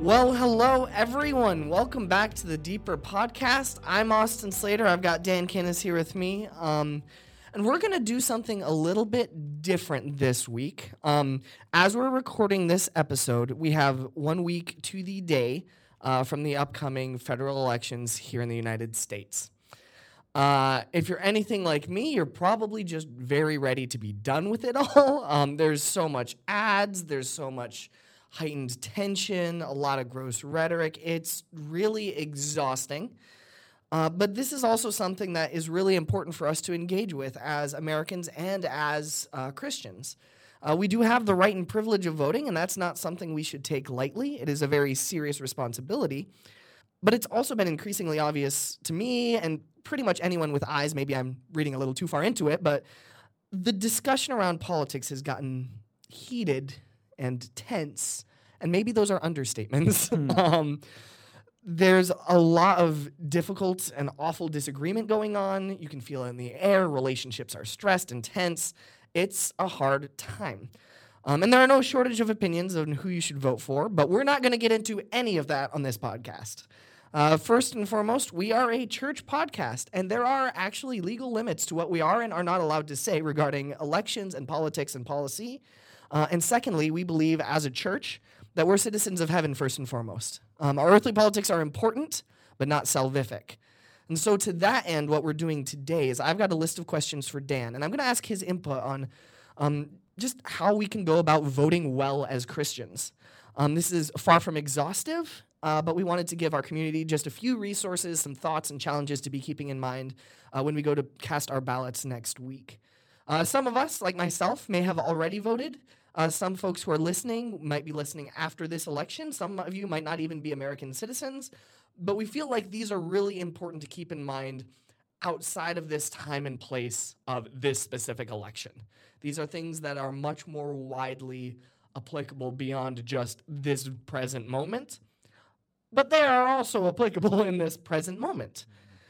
Well, hello everyone. Welcome back to the Deeper Podcast. I'm Austin Slater. I've got Dan Kinnis here with me. And we're going to do something a little bit different this week. As we're recording this episode, we have 1 week to the day from the upcoming federal elections here in the United States. If you're anything like me, you're probably just very ready to be done with it all. There's so much ads. There's so much heightened tension, a lot of gross rhetoric. It's really exhausting. But this is also something that is really important for us to engage with as Americans and as Christians. We do have the right and privilege of voting, and that's not something we should take lightly. It is a very serious responsibility. But it's also been increasingly obvious to me and pretty much anyone with eyes. Maybe I'm reading a little too far into it, but the discussion around politics has gotten heated and tense, and maybe those are understatements. There's a lot of difficult and awful disagreement going on. You can feel it in the air. Relationships are stressed and tense. It's a hard time. And there are no shortage of opinions on who you should vote for, but we're not going to get into any of that on this podcast. First and foremost, we are a church podcast, and there are actually legal limits to what we are and are not allowed to say regarding elections and politics and policy. And secondly, we believe as a church that we're citizens of heaven first and foremost. Our earthly politics are important, but not salvific. And so to that end, what we're doing today is I've got a list of questions for Dan, and I'm going to ask his input on just how we can go about voting well as Christians. This is far from exhaustive, but we wanted to give our community just a few resources, some thoughts and challenges to be keeping in mind when we go to cast our ballots next week. Some of us, like myself, may have already voted. Some folks who are listening might be listening after this election. Some of you might not even be American citizens. But we feel like these are really important to keep in mind outside of this time and place of this specific election. These are things that are much more widely applicable beyond just this present moment. But they are also applicable in this present moment.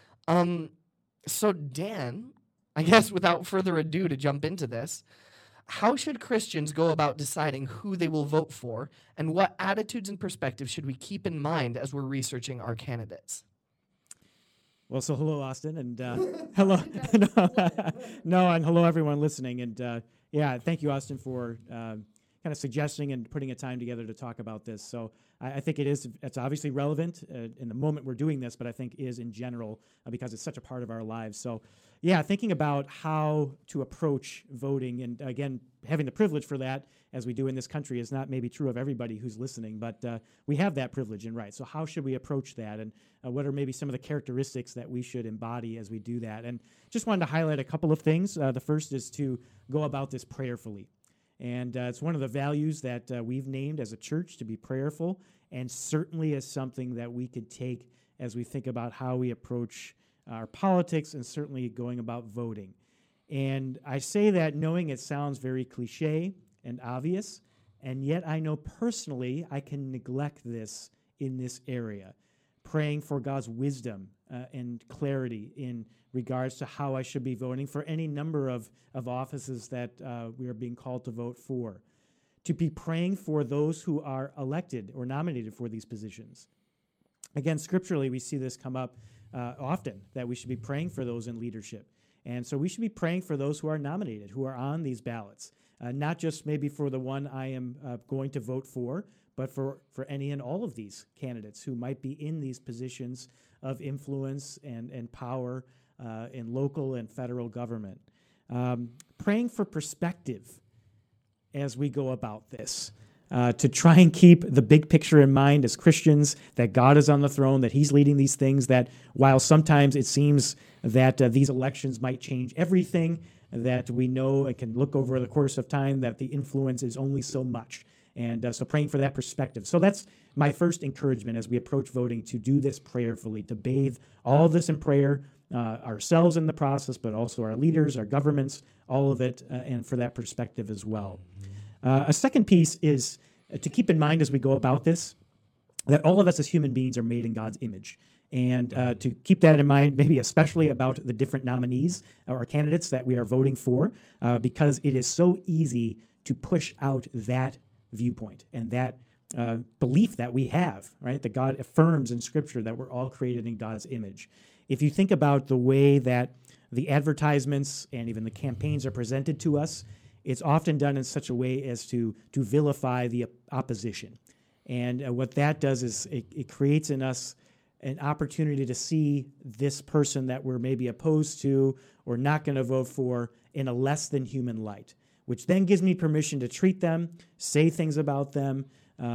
So Dan, I guess without further ado to jump into this, how should Christians go about deciding who they will vote for, and what attitudes and perspectives should we keep in mind as we're researching our candidates? Well, so hello, Austin, and hello, and hello, everyone listening. And thank you, Austin, for kind of suggesting and putting a time together to talk about this. So I think it's obviously relevant in the moment we're doing this, but I think is in general because it's such a part of our lives. So thinking about how to approach voting, and again, having the privilege for that, as we do in this country, is not maybe true of everybody who's listening, but we have that privilege and right. So how should we approach that, and what are maybe some of the characteristics that we should embody as we do that? And just wanted to highlight a couple of things. The first is to go about this prayerfully. And it's one of the values that we've named as a church, to be prayerful, and certainly is something that we could take as we think about how we approach our politics and certainly going about voting. And I say that knowing it sounds very cliche and obvious, and yet I know personally I can neglect this in this area, praying for God's wisdom and clarity in regards to how I should be voting for any number of offices that we are being called to vote for, to be praying for those who are elected or nominated for these positions. Again, scripturally, we see this come up often, that we should be praying for those in leadership. And so we should be praying for those who are nominated, who are on these ballots, not just maybe for the one I am going to vote for, but for any and all of these candidates who might be in these positions of influence and power in local and federal government. Praying for perspective as we go about this, to try and keep the big picture in mind as Christians, that God is on the throne, that he's leading these things, that while sometimes it seems that these elections might change everything, that we know and can look over the course of time that the influence is only so much. And so praying for that perspective. So that's my first encouragement as we approach voting, to do this prayerfully, to bathe all of this in prayer, ourselves in the process, but also our leaders, our governments, all of it, and for that perspective as well. A second piece is to keep in mind as we go about this, that all of us as human beings are made in God's image. And to keep that in mind, maybe especially about the different nominees or candidates that we are voting for, because it is so easy to push out that viewpoint and that belief that we have, right? That God affirms in Scripture that we're all created in God's image. If you think about the way that the advertisements and even the campaigns are presented to us, it's often done in such a way as to vilify the opposition. And what that does is it creates in us an opportunity to see this person that we're maybe opposed to or not going to vote for in a less than human light, which then gives me permission to treat them, say things about them,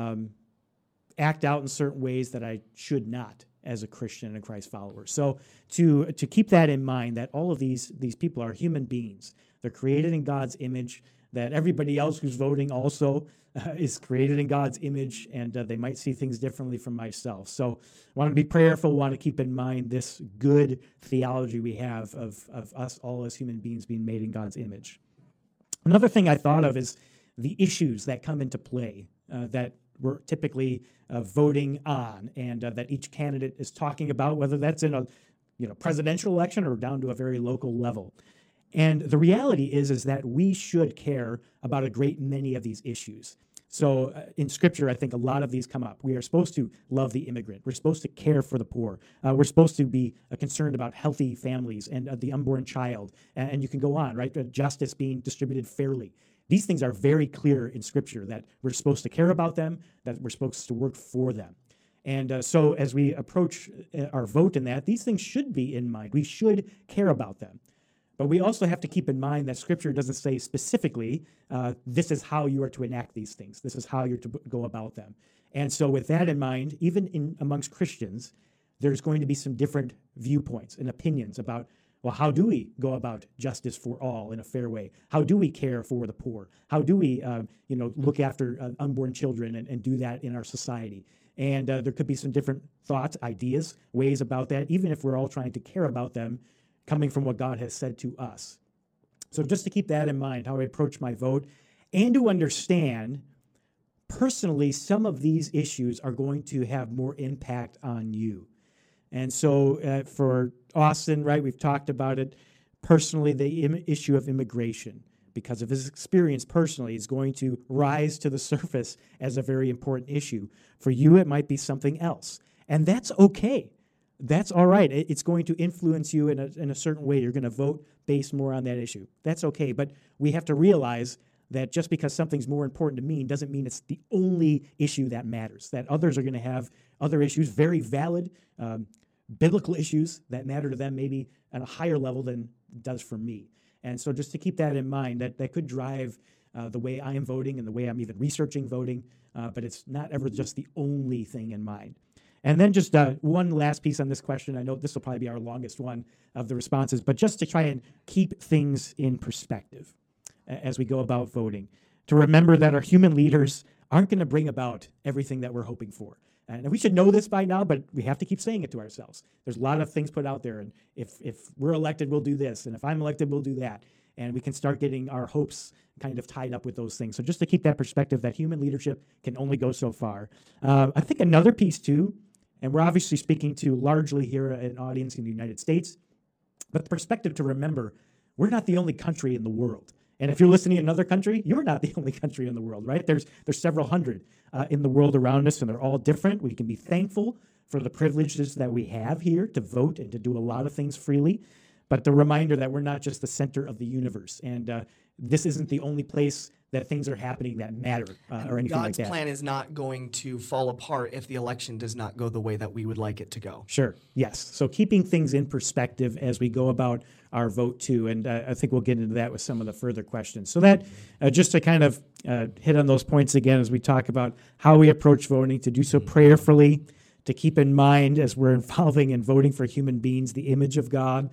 act out in certain ways that I should not as a Christian and a Christ follower. So to keep that in mind, that all of these people are human beings. They're created in God's image, that everybody else who's voting also is created in God's image, and they might see things differently from myself. So I want to be prayerful, want to keep in mind this good theology we have of us all as human beings being made in God's image. Another thing I thought of is the issues that come into play that we're typically voting on, and that each candidate is talking about, whether that's in a presidential election or down to a very local level. And the reality is that we should care about a great many of these issues. So in Scripture, I think a lot of these come up. We are supposed to love the immigrant. We're supposed to care for the poor. We're supposed to be concerned about healthy families and the unborn child. And you can go on, right? Justice being distributed fairly. These things are very clear in Scripture, that we're supposed to care about them, that we're supposed to work for them. And so as we approach our vote in that, these things should be in mind. We should care about them. But we also have to keep in mind that Scripture doesn't say specifically, this is how you are to enact these things. This is how you're to go about them. And so with that in mind, even amongst Christians, there's going to be some different viewpoints and opinions about, well, how do we go about justice for all in a fair way? How do we care for the poor? How do we, look after unborn children and do that in our society? And there could be some different thoughts, ideas, ways about that, even if we're all trying to care about them, coming from what God has said to us. So just to keep that in mind, how I approach my vote, and to understand, personally, some of these issues are going to have more impact on you. And so for Austin, right, we've talked about it, personally, the issue of immigration, because of his experience personally, is going to rise to the surface as a very important issue. For you, it might be something else. And that's okay. That's all right. It's going to influence you in a certain way. You're going to vote based more on that issue. That's okay. But we have to realize that just because something's more important to me doesn't mean it's the only issue that matters, that others are going to have other issues, very valid biblical issues that matter to them maybe at a higher level than it does for me. And so just to keep that in mind, that could drive the way I am voting and the way I'm even researching voting, but it's not ever just the only thing in mind. And then just one last piece on this question. I know this will probably be our longest one of the responses, but just to try and keep things in perspective as we go about voting, to remember that our human leaders aren't going to bring about everything that we're hoping for. And we should know this by now, but we have to keep saying it to ourselves. There's a lot of things put out there, and if we're elected, we'll do this, and if I'm elected, we'll do that. And we can start getting our hopes kind of tied up with those things. So just to keep that perspective that human leadership can only go so far. I think another piece, too, and we're obviously speaking to largely here an audience in the United States, but the perspective to remember, we're not the only country in the world. And if you're listening in another country, you're not the only country in the world, right? There's several hundred in the world around us, and they're all different. We can be thankful for the privileges that we have here to vote and to do a lot of things freely, but the reminder that we're not just the center of the universe, and this isn't the only place that things are happening that matter or anything like that. God's plan is not going to fall apart if the election does not go the way that we would like it to go. Sure, yes. So keeping things in perspective as we go about our vote too, and I think we'll get into that with some of the further questions. So that, just to kind of hit on those points again as we talk about how we approach voting, to do so prayerfully, to keep in mind as we're involving and voting for human beings, the image of God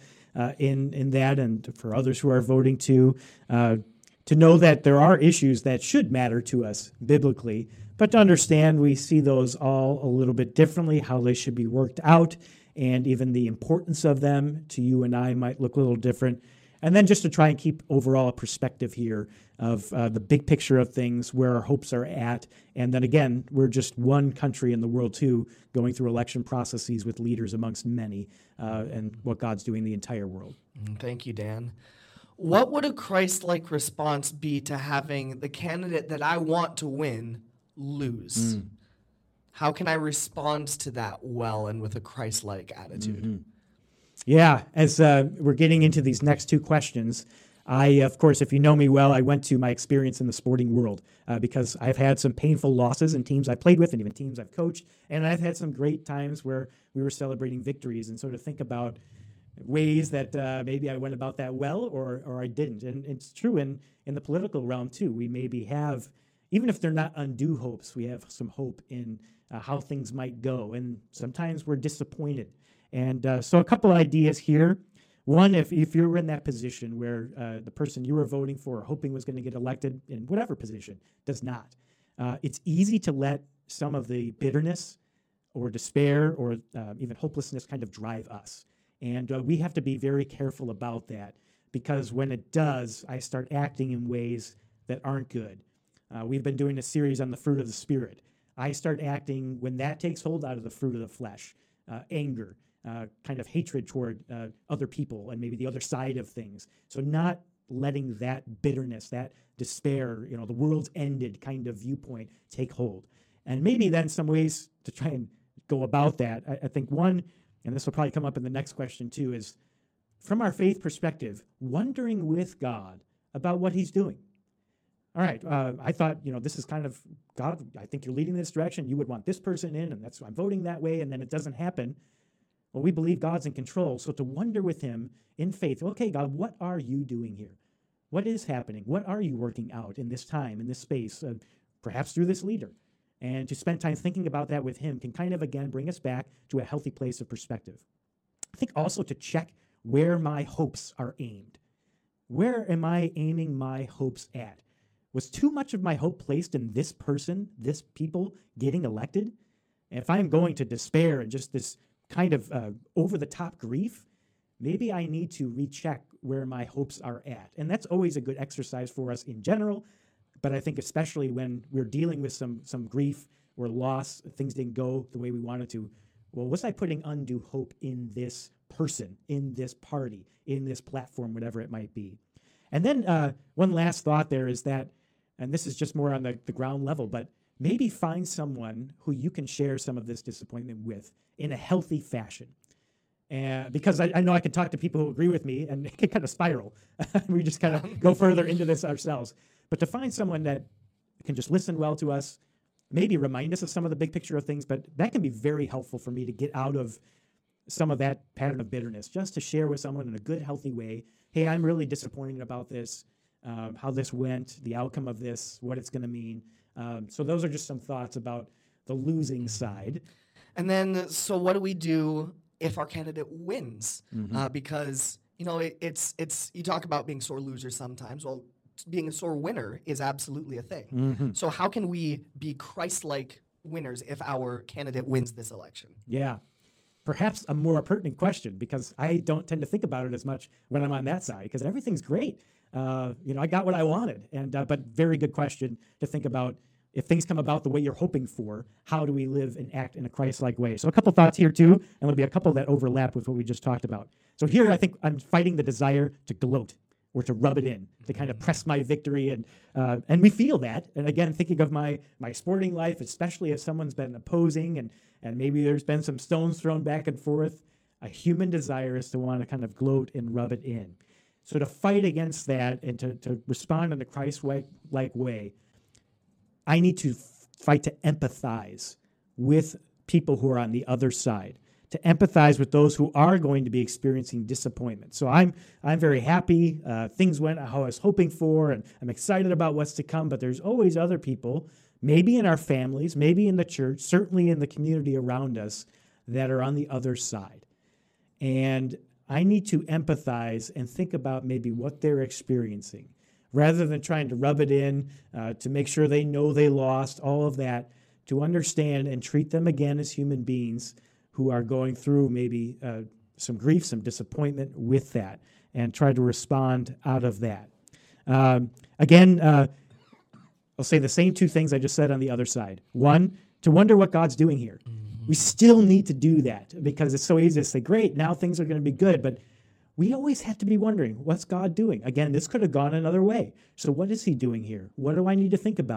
in that, and for others who are voting too, to know that there are issues that should matter to us biblically, but to understand we see those all a little bit differently, how they should be worked out, and even the importance of them to you and I might look a little different. And then just to try and keep overall a perspective here of the big picture of things, where our hopes are at. And then again, we're just one country in the world too, going through election processes with leaders amongst many, and what God's doing in the entire world. Thank you, Dan. What would a Christ-like response be to having the candidate that I want to win lose? How can I respond to that well and with a Christ-like attitude? Yeah, as we're getting into these next two questions, of course, if you know me well, I went to my experience in the sporting world because I've had some painful losses in teams I've played with and even teams I've coached, and I've had some great times where we were celebrating victories and sort of think about ways that maybe I went about that well or I didn't. And it's true in the political realm, too. We maybe have, even if they're not undue hopes, we have some hope in how things might go, and sometimes we're disappointed. And so a couple ideas here. One, if you're in that position where the person you were voting for or hoping was going to get elected in whatever position does not, it's easy to let some of the bitterness or despair or even hopelessness kind of drive us. And we have to be very careful about that, because when it does, I start acting in ways that aren't good. We've been doing a series on the fruit of the Spirit. I start acting when that takes hold out of the fruit of the flesh, anger, kind of hatred toward other people and maybe the other side of things. So not letting that bitterness, that despair, the world's ended kind of viewpoint take hold. And maybe then some ways to try and go about that. I think one, and this will probably come up in the next question too, is from our faith perspective, wondering with God about what he's doing. All right, I thought, this is kind of, God, I think you're leading this direction. You would want this person in, and that's why I'm voting that way, and then it doesn't happen. Well, we believe God's in control, so to wonder with him in faith, okay, God, what are you doing here? What is happening? What are you working out in this time, in this space, perhaps through this leader? And to spend time thinking about that with him can kind of, again, bring us back to a healthy place of perspective. I think also to check where my hopes are aimed. Where am I aiming my hopes at? Was too much of my hope placed in this person, this people getting elected? And if I'm going to despair and just this kind of over-the-top grief, maybe I need to recheck where my hopes are at. And that's always a good exercise for us in general, but I think especially when we're dealing with some grief or loss, things didn't go the way we wanted to. Well, was I putting undue hope in this person, in this party, in this platform, whatever it might be? And then one last thought there is that, and this is just more on the ground level, but maybe find someone who you can share some of this disappointment with in a healthy fashion. Because I know I can talk to people who agree with me, and it can kind of spiral. We just kind of go further into this ourselves. But to find someone that can just listen well to us, maybe remind us of some of the big picture of things, but that can be very helpful for me to get out of some of that pattern of bitterness, just to share with someone in a good, healthy way, hey, I'm really disappointed about this, how this went, the outcome of this, what it's going to mean. So those are just some thoughts about the losing side. And then, so what do we do if our candidate wins? Because, it's you talk about being sore losers sometimes. Well, being a sore winner is absolutely a thing. So how can we be Christ-like winners if our candidate wins this election? Yeah. Perhaps a more pertinent question, because I don't tend to think about it as much when I'm on that side, because everything's great. I got what I wanted, but very good question to think about. If things come about the way you're hoping for, how do we live and act in a Christ-like way? So a couple thoughts here too, and there'll be a couple that overlap with what we just talked about. So here I think I'm fighting the desire to gloat or to rub it in, to kind of press my victory, and we feel that. And again, thinking of my sporting life, especially if someone's been opposing and maybe there's been some stones thrown back and forth, a human desire is to want to kind of gloat and rub it in. So to fight against that and to respond in a Christ-like way, I need to fight to empathize with people who are on the other side, to empathize with those who are going to be experiencing disappointment. So I'm very happy. Things went how I was hoping for, and I'm excited about what's to come, but there's always other people, maybe in our families, maybe in the church, certainly in the community around us, that are on the other side. And I need to empathize and think about maybe what they're experiencing, rather than trying to rub it in, to make sure they know they lost, all of that, to understand and treat them again as human beings who are going through maybe some grief, some disappointment with that, and try to respond out of that. Again, I'll say the same two things I just said on the other side. One, to wonder what God's doing here. We still need to do that, because it's so easy to say, great, now things are going to be good, but we always have to be wondering, what's God doing? Again, this could have gone another way. So what is he doing here? What do I need to think about?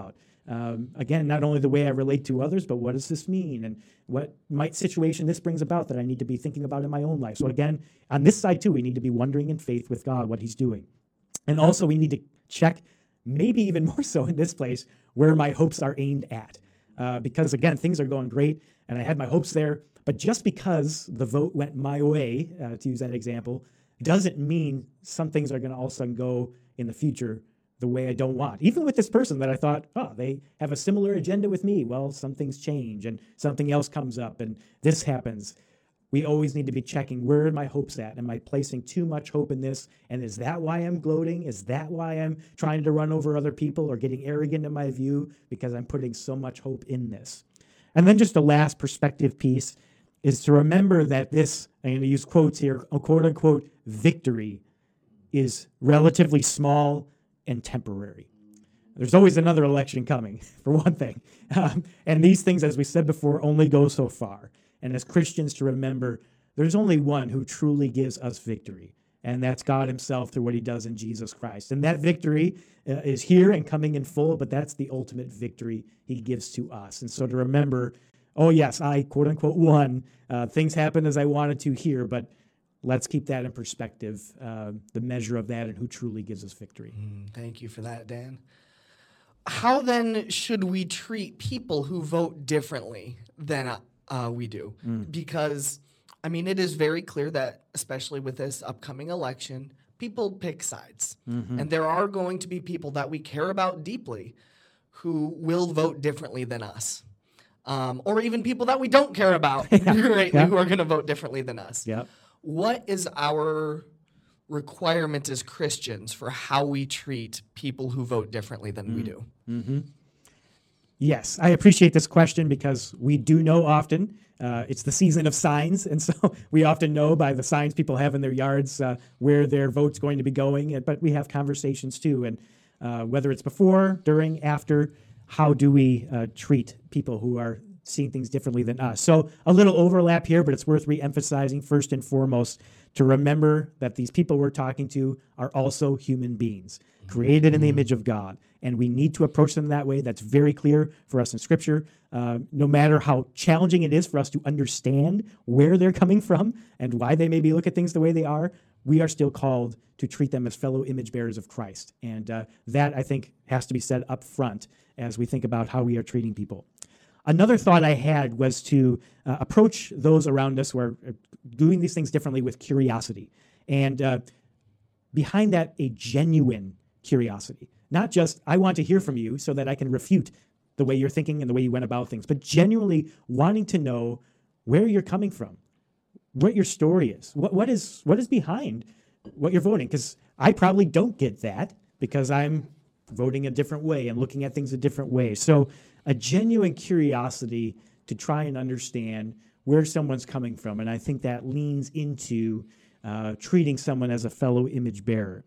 Again, not only the way I relate to others, but what does this mean? And what might situation this brings about that I need to be thinking about in my own life? So again, on this side too, we need to be wondering in faith with God what he's doing. And also we need to check, maybe even more so in this place, where my hopes are aimed at. Because again, things are going great and I had my hopes there, but just because the vote went my way, to use that example, doesn't mean some things are going to all of a sudden go in the future the way I don't want. Even with this person that I thought, oh, they have a similar agenda with me. Well, some things change and something else comes up and this happens. We always need to be checking, where are my hopes at? Am I placing too much hope in this? And is that why I'm gloating? Is that why I'm trying to run over other people or getting arrogant in my view because I'm putting so much hope in this? And then just the last perspective piece is to remember that this, I'm going to use quotes here, a quote unquote victory is relatively small and temporary. There's always another election coming, for one thing. And these things, as we said before, only go so far. And as Christians, to remember, there's only one who truly gives us victory, and that's God himself through what he does in Jesus Christ. And that victory is here and coming in full, but that's the ultimate victory he gives to us. And so to remember, oh yes, I, quote unquote, won. Things happened as I wanted to here, but let's keep that in perspective, the measure of that and who truly gives us victory. Thank you for that, Dan. How then should we treat people who vote differently than we do? Because, I mean, it is very clear that, especially with this upcoming election, people pick sides. And there are going to be people that we care about deeply who will vote differently than us. Or even people that we don't care about greatly who are going to vote differently than us. What is our requirement as Christians for how we treat people who vote differently than we do? Yes, I appreciate this question because we do know often it's the season of signs, and so we often know by the signs people have in their yards where their vote's going to be going, but we have conversations too, and whether it's before, during, after, how do we treat people who are seeing things differently than us? So a little overlap here, but it's worth re-emphasizing first and foremost to remember that these people we're talking to are also human beings, created in the image of God. And we need to approach them that way. That's very clear for us in Scripture. No matter how challenging it is for us to understand where they're coming from and why they maybe look at things the way they are, we are still called to treat them as fellow image bearers of Christ. And that, I think, has to be said up front as we think about how we are treating people. Another thought I had was to approach those around us who are doing these things differently with curiosity. And behind that, a genuine curiosity. Not just, I want to hear from you so that I can refute the way you're thinking and the way you went about things, but genuinely wanting to know where you're coming from, what your story is, what is behind what you're voting. Because I probably don't get that because I'm voting a different way and looking at things a different way. So a genuine curiosity to try and understand where someone's coming from. And I think that leans into treating someone as a fellow image bearer.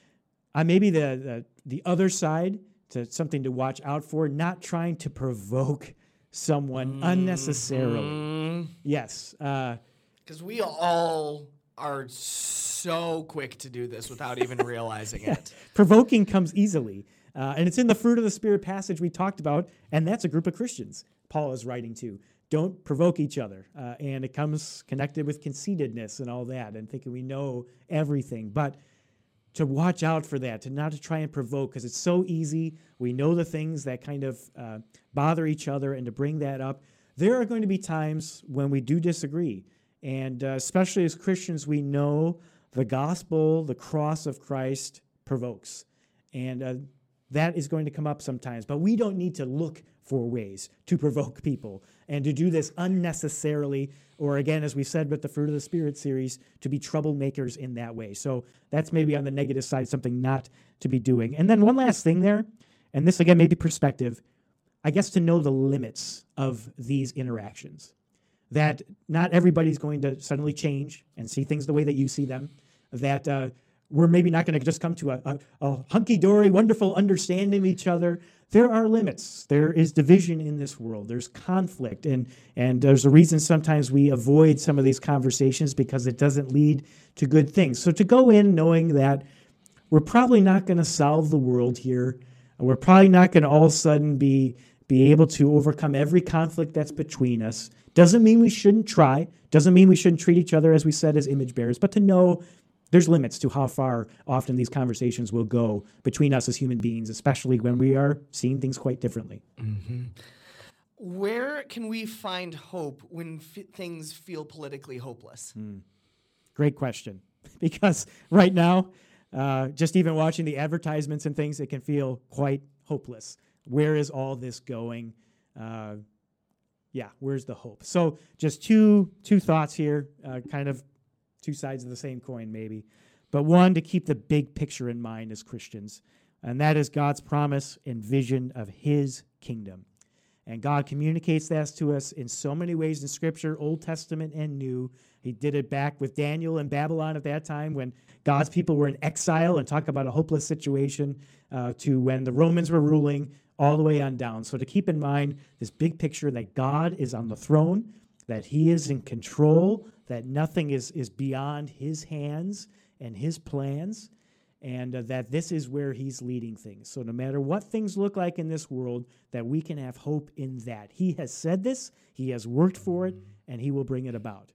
Maybe the other side, to something to watch out for, not trying to provoke someone unnecessarily. Yes. Because we all are so quick to do this without even realizing it. Provoking comes easily. And it's in the fruit of the Spirit passage we talked about, and that's a group of Christians Paul is writing to. Don't provoke each other. And it comes connected with conceitedness and all that, and thinking we know everything. But to watch out for that, to not to try and provoke, because it's so easy. We know the things that kind of bother each other, and to bring that up. There are going to be times when we do disagree. And especially as Christians, we know the gospel, the cross of Christ provokes. And that is going to come up sometimes. But we don't need to look for ways to provoke people and to do this unnecessarily, or again, as we said with the Fruit of the Spirit series, to be troublemakers in that way. So that's maybe on the negative side, something not to be doing. And then one last thing there, and this again may be perspective, I guess to know the limits of these interactions. That not everybody's going to suddenly change and see things the way that you see them. That we're maybe not going to just come to a hunky-dory, wonderful understanding of each other. There are limits. There is division in this world. There's conflict. And there's a reason sometimes we avoid some of these conversations because it doesn't lead to good things. So to go in knowing that we're probably not going to solve the world here, We're probably not going to all of a sudden be able to overcome every conflict that's between us. Doesn't mean we shouldn't try. Doesn't mean we shouldn't treat each other, as we said, as image bearers, but to know there's limits to how far often these conversations will go between us as human beings, especially when we are seeing things quite differently. Mm-hmm. Where can we find hope when things feel politically hopeless? Great question. Because right now, just even watching the advertisements and things, it can feel quite hopeless. Where is all this going? Where's the hope? So just two thoughts here, kind of two sides of the same coin maybe. But one, to keep the big picture in mind as Christians, and that is God's promise and vision of his kingdom. And God communicates that to us in so many ways in Scripture, Old Testament and New. He did it back with Daniel in Babylon at that time when God's people were in exile, and talk about a hopeless situation, to when the Romans were ruling, all the way on down. So to keep in mind this big picture that God is on the throne, that he is in control, that nothing is beyond his hands and his plans, and that this is where he's leading things. So no matter what things look like in this world, that we can have hope in that. He has said this, he has worked for it, and he will bring it about.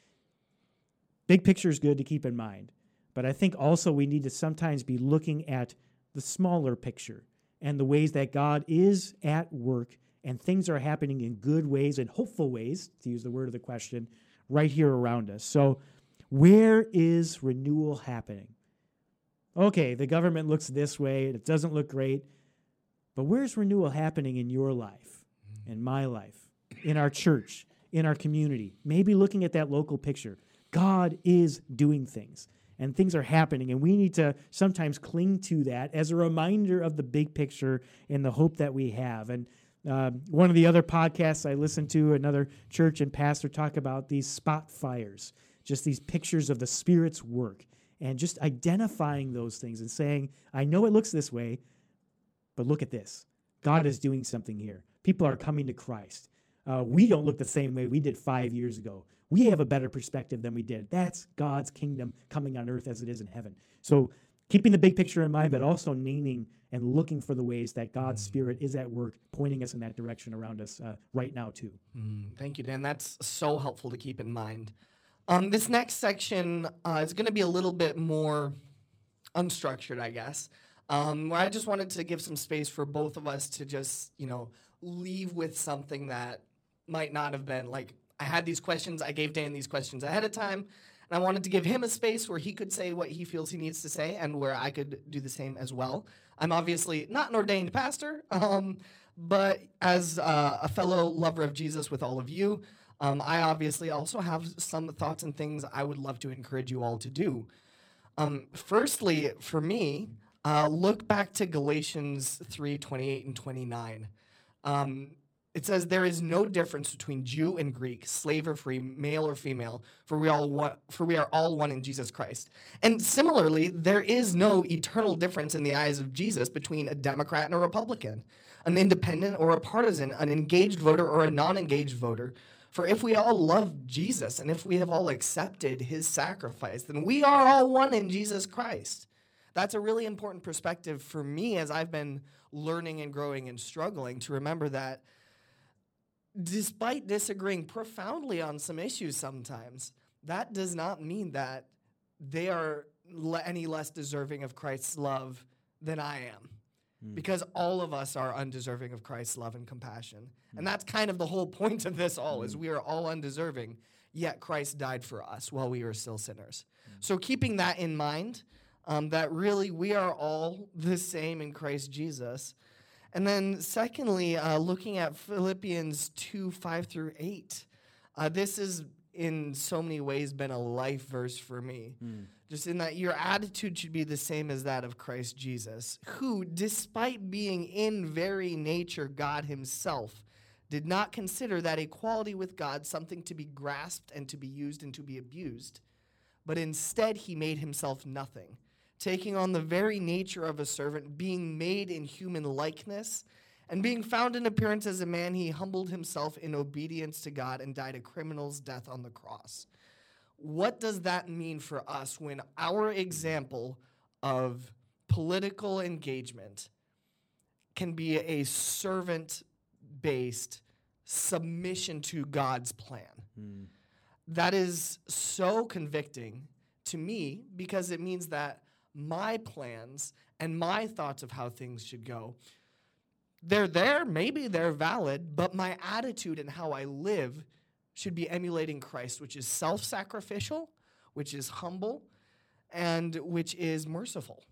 Big picture is good to keep in mind, but I think also we need to sometimes be looking at the smaller picture and the ways that God is at work and things are happening in good ways and hopeful ways, to use the word of the question, right here around us. So where is renewal happening? Okay, the government looks this way, it doesn't look great, but where's renewal happening in your life, in my life, in our church, in our community? Maybe looking at that local picture. God is doing things, and things are happening, and we need to sometimes cling to that as a reminder of the big picture and the hope that we have. And one of the other podcasts I listened to, another church and pastor talk about these spot fires, just these pictures of the Spirit's work, and just identifying those things and saying, I know it looks this way, but look at this. God is doing something here. People are coming to Christ. We don't look the same way we did 5 years ago. We have a better perspective than we did. That's God's kingdom coming on earth as it is in heaven. So keeping the big picture in mind, but also naming and looking for the ways that God's Spirit is at work, pointing us in that direction around us right now too. Thank you, Dan. That's so helpful to keep in mind. This next section is going to be a little bit more unstructured, I guess, where I just wanted to give some space for both of us to just, leave with something that might not have been like, I had these questions, I gave Dan these questions ahead of time, and I wanted to give him a space where he could say what he feels he needs to say and where I could do the same as well. I'm obviously not an ordained pastor, but as a fellow lover of Jesus with all of you, I obviously also have some thoughts and things I would love to encourage you all to do. Firstly, for me, look back to Galatians 3:28 and 29. It says, there is no difference between Jew and Greek, slave or free, male or female, for we are all one in Jesus Christ. And similarly, there is no eternal difference in the eyes of Jesus between a Democrat and a Republican, an independent or a partisan, an engaged voter or a non-engaged voter. For if we all love Jesus and if we have all accepted his sacrifice, then we are all one in Jesus Christ. That's a really important perspective for me as I've been learning and growing and struggling to remember that despite disagreeing profoundly on some issues sometimes, that does not mean that they are any less deserving of Christ's love than I am. Because all of us are undeserving of Christ's love and compassion. And that's kind of the whole point of this all, is we are all undeserving, yet Christ died for us while we were still sinners. So keeping that in mind, that really we are all the same in Christ Jesus. And then secondly, looking at Philippians 2:5-8, this has in so many ways been a life verse for me. Just in that your attitude should be the same as that of Christ Jesus, who, despite being in very nature God himself, did not consider that equality with God something to be grasped and to be used and to be abused, but instead he made himself nothing, taking on the very nature of a servant, being made in human likeness, and being found in appearance as a man, he humbled himself in obedience to God and died a criminal's death on the cross. What does that mean for us when our example of political engagement can be a servant-based submission to God's plan. That is so convicting to me because it means that my plans and my thoughts of how things should go, they're there, maybe they're valid, but my attitude and how I live should be emulating Christ, which is self-sacrificial, which is humble, and which is merciful.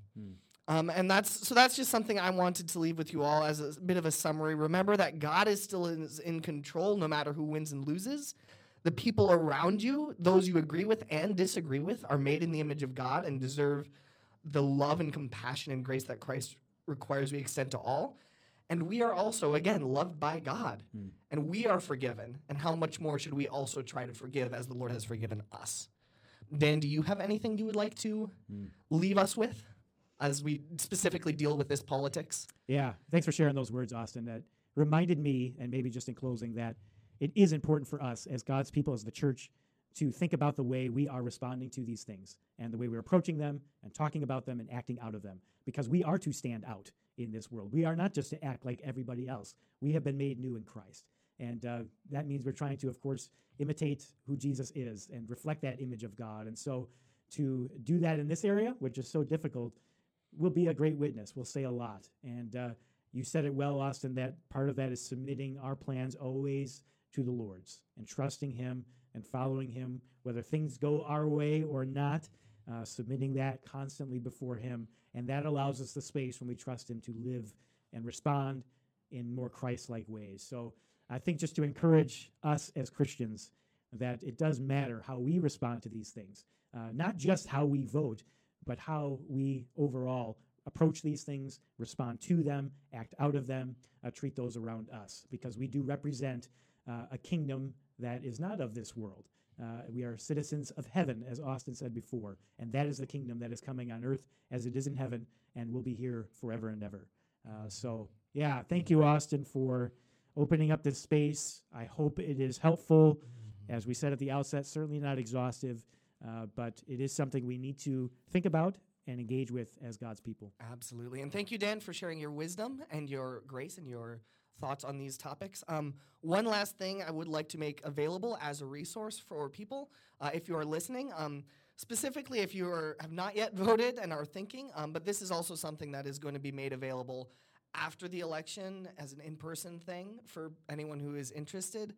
And that's just something I wanted to leave with you all as a bit of a summary. Remember that God is still in control no matter who wins and loses. The people around you, those you agree with and disagree with, are made in the image of God and deserve the love and compassion and grace that Christ requires we extend to all. And we are also, again, loved by God. And we are forgiven. And how much more should we also try to forgive as the Lord has forgiven us? Dan, do you have anything you would like to leave us with as we specifically deal with this politics? Yeah, thanks for sharing those words, Austin. That reminded me, and maybe just in closing, that it is important for us as God's people, as the church, to think about the way we are responding to these things and the way we're approaching them and talking about them and acting out of them, because we are to stand out in this world. We are not just to act like everybody else. We have been made new in Christ. And that means we're trying to, of course, imitate who Jesus is and reflect that image of God. And so to do that in this area, which is so difficult, we'll be a great witness. We'll say a lot. And you said it well, Austin, that part of that is submitting our plans always to the Lord's and trusting Him and following Him, whether things go our way or not, submitting that constantly before Him. And that allows us the space when we trust Him to live and respond in more Christ-like ways. So I think just to encourage us as Christians that it does matter how we respond to these things, not just how we vote, but how we overall approach these things, respond to them, act out of them, treat those around us, because we do represent a kingdom that is not of this world. We are citizens of heaven, as Austin said before, and that is the kingdom that is coming on earth as it is in heaven and will be here forever and ever. So, yeah, thank you, Austin, for opening up this space. I hope it is helpful. As we said at the outset, certainly not exhaustive, but it is something we need to think about and engage with as God's people. Absolutely. And thank you, Dan, for sharing your wisdom and your grace and your thoughts on these topics. One last thing I would like to make available as a resource for people, if you are listening, specifically if you have not yet voted and are thinking, but this is also something that is going to be made available after the election as an in-person thing for anyone who is interested,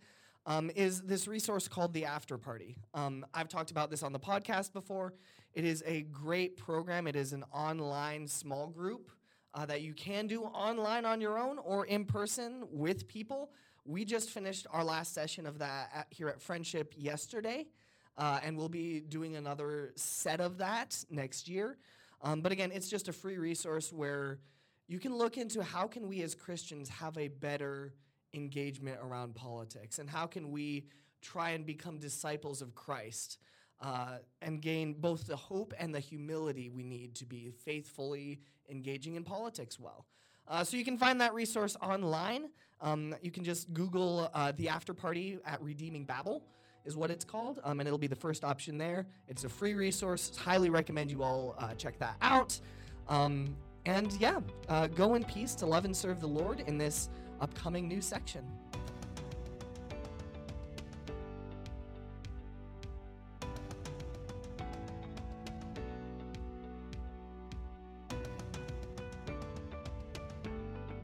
is this resource called The After Party. I've talked about this on the podcast before. It is a great program. It is an online small group that you can do online on your own or in person with people. We just finished our last session of that here at Friendship yesterday, and we'll be doing another set of that next year. But again, it's just a free resource where you can look into how can we as Christians have a better engagement around politics, and how can we try and become disciples of Christ and gain both the hope and the humility we need to be faithfully engaging in politics well. So you can find that resource online. You can just Google The After Party at Redeeming Babel is what it's called, and it'll be the first option there. It's a free resource. Highly recommend you all check that out. And yeah, go in peace to love and serve the Lord in this upcoming new section.